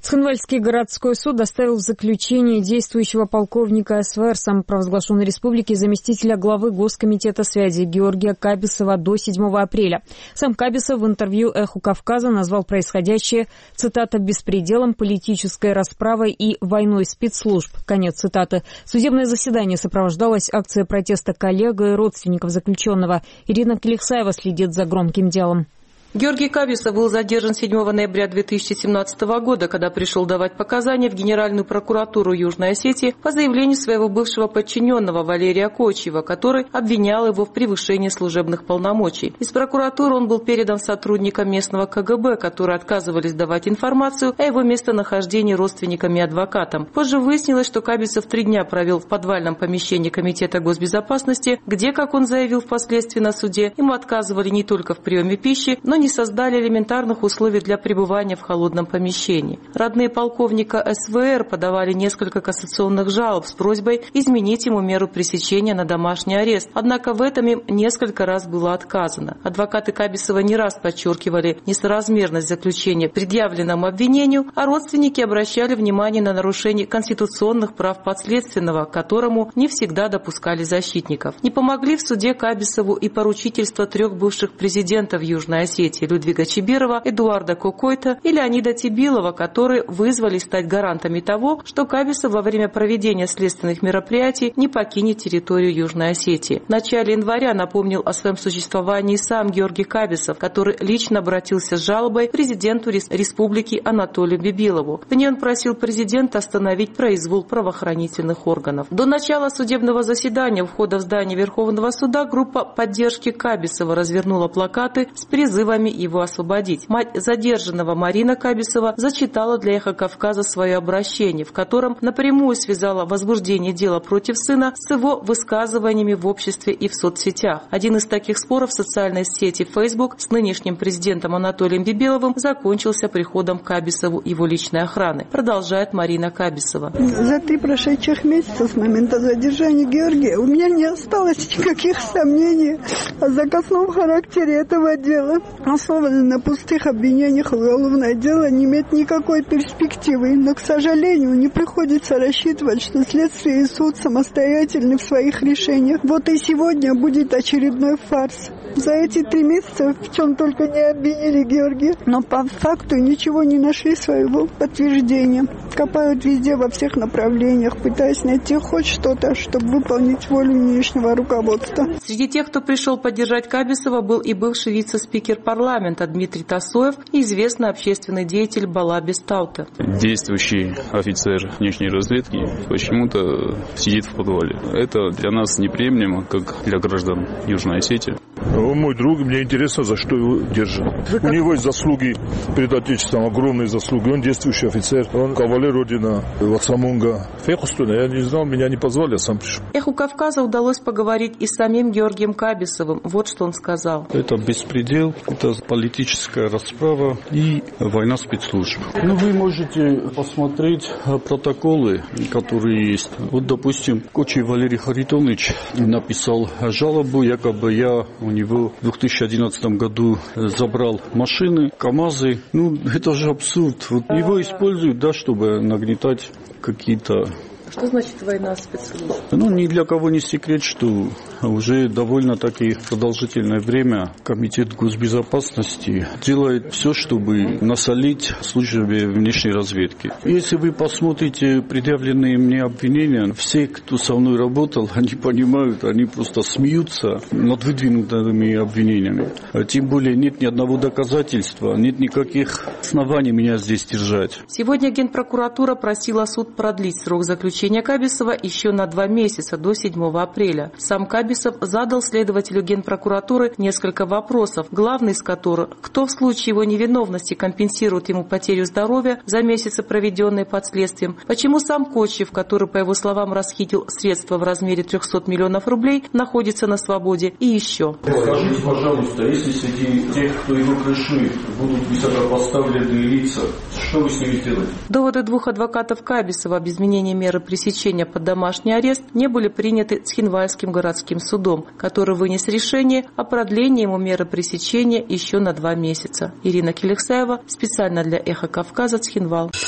Цхинвальский городской суд доставил в заключение действующего полковника СВР самопровозглашенной республики заместителя главы Госкомитета связи Георгия Кабисова до 7 апреля. Сам Кабисов в интервью «Эху Кавказа» назвал происходящее, цитата, «беспределом, политической расправой и войной спецслужб». Конец цитаты. Судебное заседание сопровождалось акцией протеста коллег и родственников заключенного. Ирина Келексаева следит за громким делом. Георгий Кабисов был задержан 7 ноября 2017 года, когда пришел давать показания в Генеральную прокуратуру Южной Осетии по заявлению своего бывшего подчиненного Валерия Кочиева, который обвинял его в превышении служебных полномочий. Из прокуратуры он был передан сотрудникам местного КГБ, которые отказывались давать информацию о его местонахождении родственникам и адвокатам. Позже выяснилось, что Кабисов 3 дня провел в подвальном помещении Комитета госбезопасности, где, как он заявил впоследствии на суде, ему отказывали не только в приеме пищи, но не создали элементарных условий для пребывания в холодном помещении. Родные полковника СВР подавали несколько кассационных жалоб с просьбой изменить ему меру пресечения на домашний арест. Однако в этом им несколько раз было отказано. Адвокаты Кабисова не раз подчеркивали несоразмерность заключения предъявленному обвинению, а родственники обращали внимание на нарушение конституционных прав подследственного, к которому не всегда допускали защитников. Не помогли в суде Кабисову и поручительство 3 бывших президентов Южной Осетии – Людвига Чибирова, Эдуарда Кокойта и Леонида Тибилова, которые вызвались стать гарантами того, что Кабисов во время проведения следственных мероприятий не покинет территорию Южной Осетии. В начале января напомнил о своем существовании сам Георгий Кабисов, который лично обратился с жалобой к президенту республики Анатолию Бибилову. В ней он просил президента остановить произвол правоохранительных органов. До начала судебного заседания у входа в здание Верховного суда группа поддержки Кабисова развернула плакаты с призывами его освободить. Мать задержанного Марина Кабисова зачитала для «Эха Кавказа» свое обращение, в котором напрямую связала возбуждение дела против сына с его высказываниями в обществе и в соцсетях. Один из таких споров в социальной сети Facebook с нынешним президентом Анатолием Бибиловым закончился приходом к Кабисову его личной охраны. Продолжает Марина Кабисова. За 3 прошедших месяца с момента задержания Георгия у меня не осталось никаких сомнений о заказном характере этого дела. Основано на пустых обвинениях, уголовное дело не имеет никакой перспективы. Но, к сожалению, не приходится рассчитывать, что следствие и суд самостоятельны в своих решениях. Вот и сегодня будет очередной фарс. За эти 3 месяца в чем только не обвинили Георгия, но по факту ничего не нашли своего подтверждения. Копают везде, во всех направлениях, пытаясь найти хоть что-то, чтобы выполнить волю нынешнего руководства. Среди тех, кто пришел поддержать Кабисова, был и бывший вице-спикер парламента Дмитрий Тасоев и известный общественный деятель Бала Бестаута. Действующий офицер внешней разведки почему-то сидит в подвале. Это для нас неприемлемо, как для граждан Южной Осетии. Он мой друг, мне интересно, за что его держат. У него есть заслуги перед Отечеством, огромные заслуги. Он действующий офицер, он кавалер Родина, Вацамунга. Я не знал, меня не позвали, я сам пришел. «Эху Кавказа» удалось поговорить и с самим Георгием Кабисовым. Вот что он сказал. Это беспредел, это политическая расправа и война спецслужб. Вы можете посмотреть протоколы, которые есть. Вот, допустим, Кочиев Валерий Харитонович написал жалобу, якобы я у него в 2011 году забрал машины, КАМАЗы. Это же абсурд. Вот его используют, чтобы нагнетать какие-то... Что значит война спецслужб? Ни для кого не секрет, что уже довольно-таки продолжительное время Комитет госбезопасности делает все, чтобы насолить службе внешней разведки. Если вы посмотрите предъявленные мне обвинения, все, кто со мной работал, они понимают, они просто смеются над выдвинутыми обвинениями. Тем более нет ни одного доказательства, нет никаких оснований меня здесь держать. Сегодня Генпрокуратура просила суд продлить срок заключения Кабисова еще на 2 месяца, до 7 апреля. Сам Кабисов задал следователю Генпрокуратуры несколько вопросов, главный из которых – кто в случае его невиновности компенсирует ему потерю здоровья за месяцы, проведенные под следствием, почему сам Кочиев, который, по его словам, расхитил средства в размере 300 миллионов рублей, находится на свободе, и еще. Скажите, пожалуйста, если среди тех, кто его крышует, будут высокопоставленные лица, что вы с ними сделаете? Доводы 2 адвокатов Кабисова об изменении меры пресечения под домашний арест не были приняты Цхинвальским городским судом, который вынес решение о продлении ему меры пресечения еще на 2 месяца. Ирина Келексаева специально для «Эха Кавказа», Цхинвал.